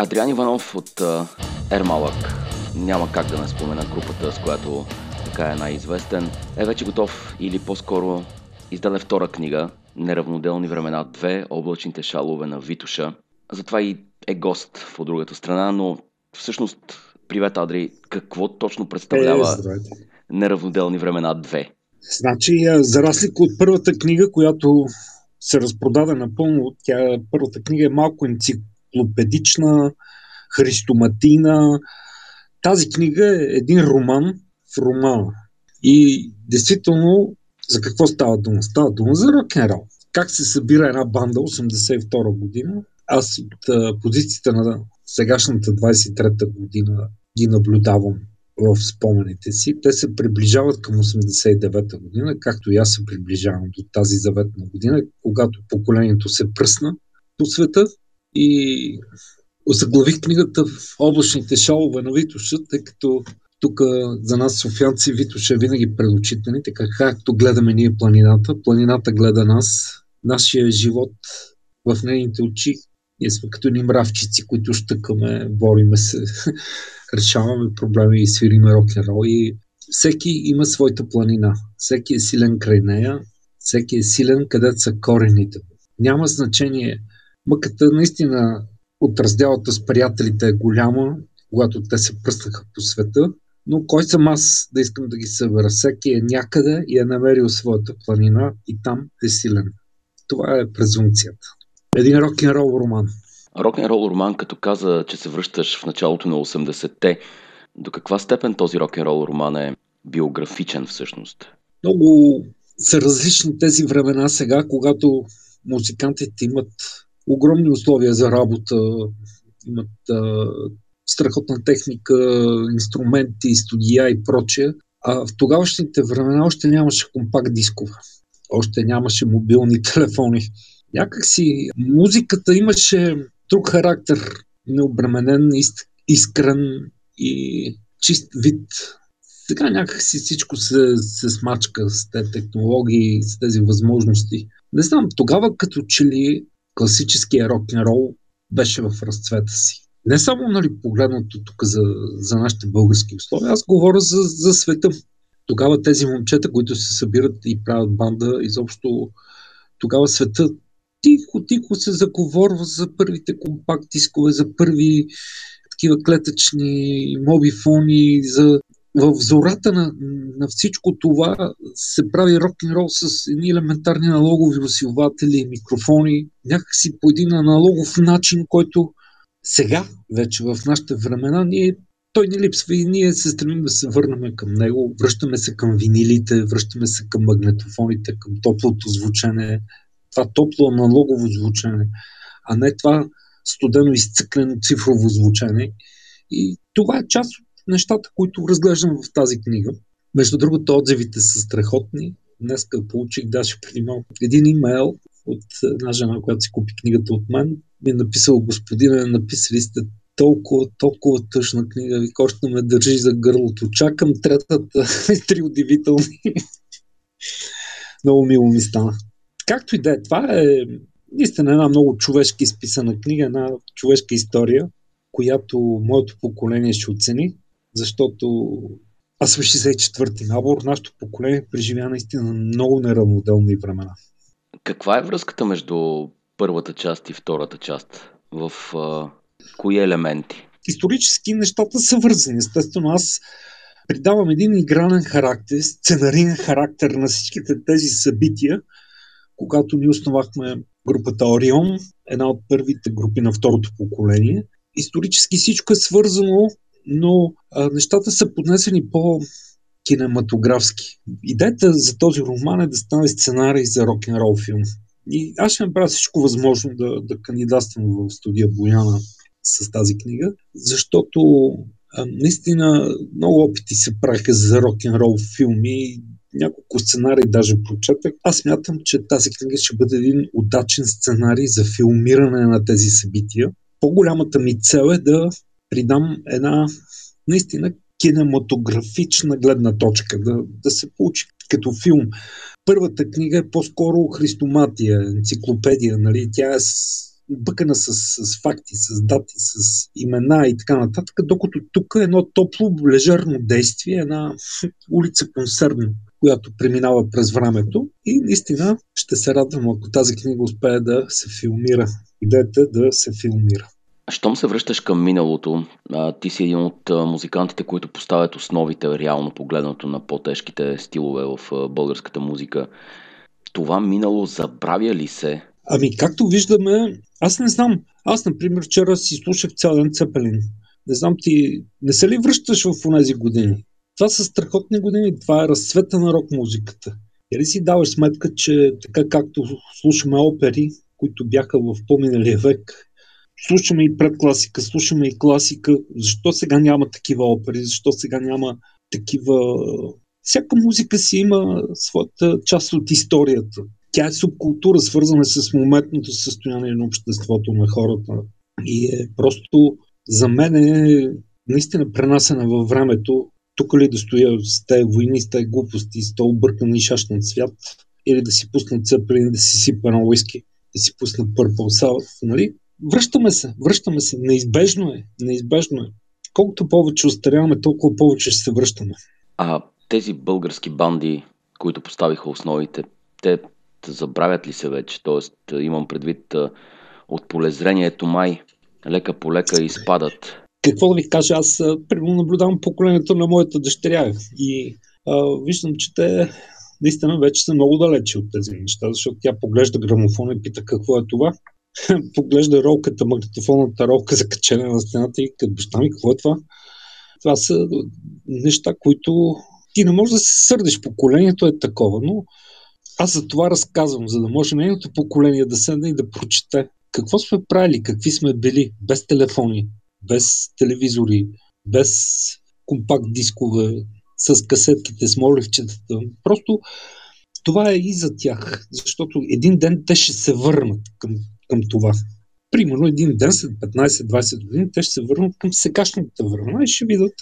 Адриан Иванов от Ермалък, няма как да не спомена групата, с която така е най-известен, е вече готов или по-скоро издаде втора книга "Неравноделни времена 2. Облачните шалове на Витоша". Затова и е гост в другата страна, но всъщност, привет, Адри, какво точно представлява Здравейте. "Неравноделни времена 2"? Значи, за разлика от първата книга, която се разпродаде напълно, първата книга е малко енциклопедична, христоматийна. Тази книга е един роман в романа. И действително, за какво става дума? Става дума за рок-н-рол. Как се събира една банда 82 година. Аз от позицията на сегашната 23-та година ги наблюдавам в спомените си. Те се приближават към 89-та година, както и аз се приближавам до тази заветна година, когато поколението се пръсна по света, и заглавих книгата в облачните шалове на Витоша, тъй като тук за нас софиянци Витоша е винаги пред очите ни, така както гледаме ние планината. Планината гледа нас, нашия живот в нейните очи. Ние сме като ни мравчици, които щъкаме, бориме се, решаваме проблеми и свириме рок-н-рол. И всеки има своята планина. Всеки е силен край нея. Всеки е силен където са корените. Няма значение. Мъката наистина от разделата с приятелите е голяма, когато те се пръснаха по света, но кой съм аз да искам да ги събера? Всеки е някъде и е намерил своята планина и там е силен. Това е презумцията. Един рок-н-рол роман. Рок-н-рол роман, като каза, че се връщаш в началото на 80-те. До каква степен този рок-н-рол роман е биографичен всъщност? Много са различни тези времена сега, когато музикантите имат огромни условия за работа, имат страхотна техника, инструменти, студия и прочее. А в тогавашните времена още нямаше компакт дискове, още нямаше мобилни телефони. Някакси музиката имаше друг характер, необременен, искрен и чист вид. Сега някакси всичко се смачка с тези технологии, с тези възможности. Не знам, тогава като че ли класическия рок-н-рол беше в разцвета си. Не само погледнато тук за нашите български условия, аз говоря за света. Тогава тези момчета, които се събират и правят банда, изобщо тогава света тихо се заговорва за първите компакт дискове, за първи такива клетъчни мобифони, в зората на всичко това се прави рок-н-рол с едни елементарни аналогови усилватели, микрофони, някакси по един аналогов начин, който сега, вече в нашите времена, той ни липсва и ние се стремим да се върнем към него. Връщаме се към винилите, връщаме се към магнетофоните, към топлото звучене, това топло аналогово звучене, а не това студено изцъклено цифрово звучене. И това е част от нещата, които разглеждам в тази книга. Между другото, отзивите са страхотни. Днеска получих даже преди малко един имейл от една жена, която си купи книгата от мен. Ми е написал: господине, написали сте толкова тъжна книга, вика, още ме държи за гърлото. Чакам третата, 3 удивителни. Много мило ми стана. Както и да е, това е наистина една много човешки изписана книга, една човешка история, която моето поколение ще оцени, защото аз съм 64-ти набор, нашето поколение преживя наистина много неравноделни времена. Каква е връзката между първата част и втората част? В кои елементи? Исторически нещата са вързани. Естествено, аз придавам един игрален характер, сценарийен характер на всичките тези събития, когато ние основахме групата Орион, една от първите групи на второто поколение. Исторически всичко е свързано, но нещата са поднесени по-кинематографски. Идеята за този роман е да стане сценарий за рок-н-рол филм. И аз ще направя всичко възможно да кандидатствам в студия Бояна с тази книга, защото наистина много опити се правиха за рок-н-рол филми, няколко сценарии даже прочетах. Аз смятам, че тази книга ще бъде един удачен сценарий за филмиране на тези събития. По-голямата ми цел е да придам една наистина кинематографична гледна точка, да се получи като филм. Първата книга е по-скоро христоматия, енциклопедия, нали? Тя е бъкана с факти, с дати, с имена и така нататък, докато тук е едно топло, лежерно действие, една улица консервна, която преминава през времето и наистина ще се радвам, ако тази книга успее да се филмира. Идеята е да се филмира. Щом се връщаш към миналото, ти си един от музикантите, които поставят основите, реално погледнато, на по-тежките стилове в българската музика. Това минало забравя ли се? Ами, както виждаме, аз не знам. Аз, например, вчера си слушах цял ден Цепелин. Не знам, ти не се ли връщаш в тези години? Това са страхотни години, това е разцвета на рок-музиката. Или си даваш сметка, че така както слушаме опери, които бяха в по-миналия век, слушаме и предкласика, слушаме и класика, защо сега няма такива опери, защо сега няма такива... Всяка музика си има своята част от историята. Тя е субкултура, свързана с моментното състояние на обществото, на хората. И е просто за мен е наистина пренасена във времето. Тук ли да стоя с тези войни, с тези глупости, с този объркан и шашнат свят, или да си пусна Цепелин, да си сипа на уиски, да си пусна Purple Sabbath, нали? Връщаме се. Неизбежно е. Колкото повече остаряваме, толкова повече ще се връщаме. А тези български банди, които поставиха основите, те забравят ли се вече? Тоест, имам предвид, от полезрението май лека по лека изпадат. Какво да ви кажа, аз примерно наблюдавам поколението на моята дъщеря и виждам, че те наистина вече са много далече от тези неща, защото тя поглежда грамофона и пита какво е това. Поглежда ролката, магнитофонната ролка за качене на стената и като баща ми, какво е това? Това са неща, които ти не можеш да се сърдиш, поколението е такова, но аз за това разказвам, за да може нейното поколение да седне и да прочете какво сме правили, какви сме били, без телефони, без телевизори, без компакт дискове, с касетките, с моливчетата. Просто това е и за тях, защото един ден те ще се върнат към това. Примерно един ден след 15-20 години те ще се върнат към сегашните времена и ще видят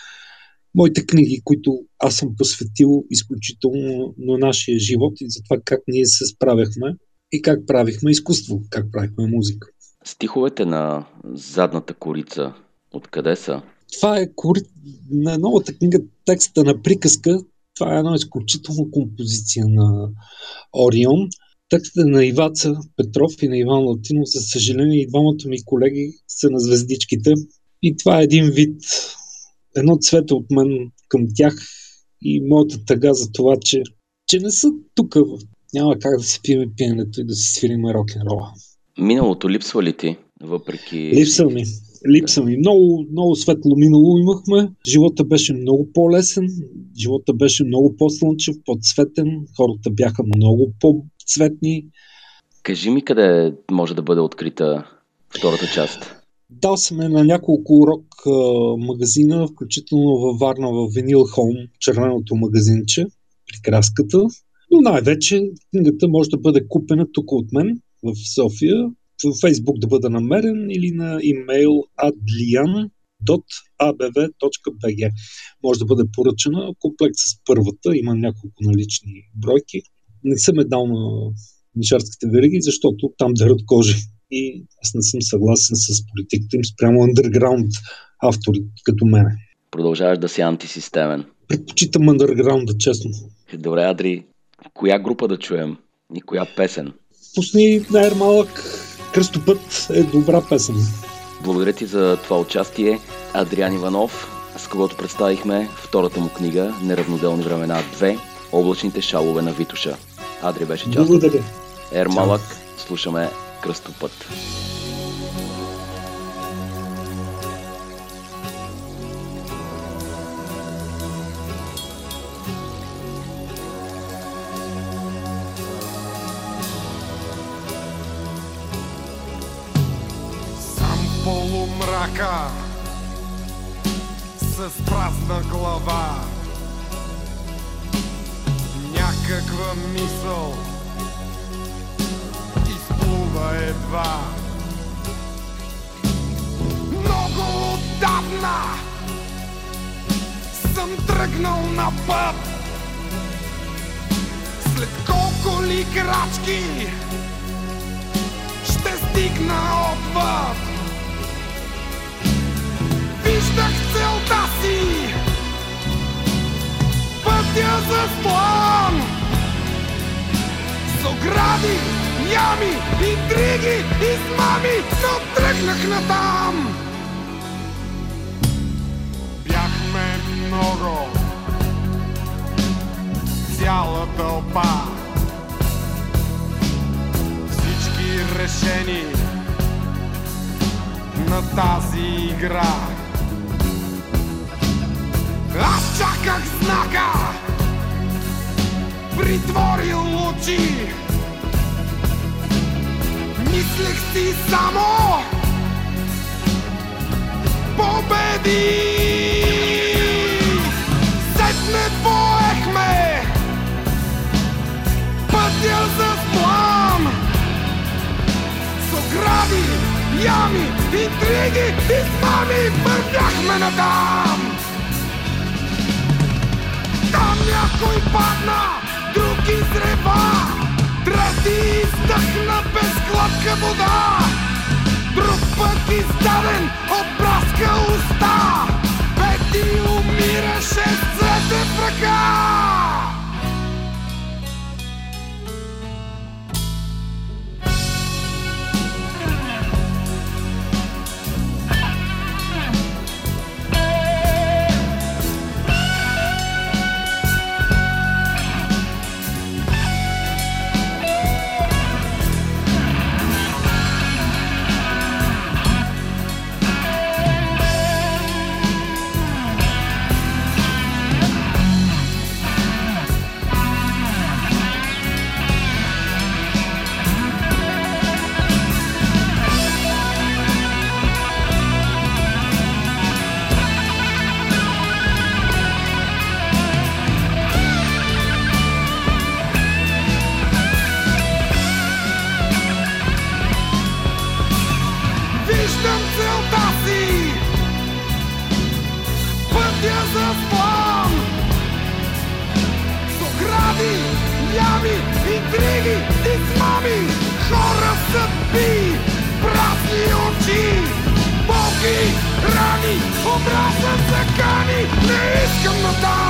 моите книги, които аз съм посветил изключително на нашия живот и за това как ние се справяхме и как правихме изкуство, как правихме музика. Стиховете на задната корица, откъде са? Това е на новата книга, текста на приказка. Това е една изключителна композиция на Орион. Текстът е на Иваца Петров и на Иван Латинов. За съжаление, и двамата ми колеги са на звездичките. И това е един вид, едно цвете от мен към тях и моята тъга за това, че не са тук. Няма как да си пиеме пиенето и да си свириме рок-н-рола. Миналото липсва ли ти? Въпреки... Липса ми. Много, много светло минало имахме. Живота беше много по-лесен. Живота беше много по-слънчев, по-цветен. Хората бяха много по-цветни. Кажи ми къде може да бъде открита втората част? Дал съм на няколко рок магазина, включително във Варна, в Винил Холм, червеното магазинче, при краската. Но най-вече книгата може да бъде купена тук от мен в София, в Фейсбук да бъде намерен или на имейл adlian.abv.bg. Може да бъде поръчана комплект с първата, има няколко налични бройки. Не съм дал на книжарските вериги, защото там дърят кожи. И аз не съм съгласен с политиката им спрямо underground автори като мене. Продължаваш да си антисистемен. Предпочитам underground, честно. Добре, Адри, коя група да чуем и коя песен? Пусни на Ермалък. Кръстопът е добра песен. Благодаря ти за това участие. Адриан Иванов, с когото представихме втората му книга «Неравноделни времена 2. Облачните шалове на Витоша». Адри беше част. Благодаря. Ермалък, слушаме Кръстопът. Полумрака с празна глава, някаква мисъл изплува едва. Много отдавна съм тръгнал на път, след колко ли крачки ще стигна стигна отвъд. Виждах целта си, пътя за план, с огради, ями, интриги, измами, но тръгнах натам. Бяхме много, цяла тълпа, всички решени на тази игра. Аз чаках знака, притворил очи, мислех си само победи. Сетне поехме пътя за план, с огради, ями, интриги, измами, вървяхме натам. Там някой падна, друг изрева, трети издъхна без глътка вода, друг път издаден от праска уста, пети умираше с цвете в ръка. Виждам целта си, пътя за план, с огради, ями, интриги, измами, хора, съдби, празни очи, болки, рани, образа закани, не искам натам.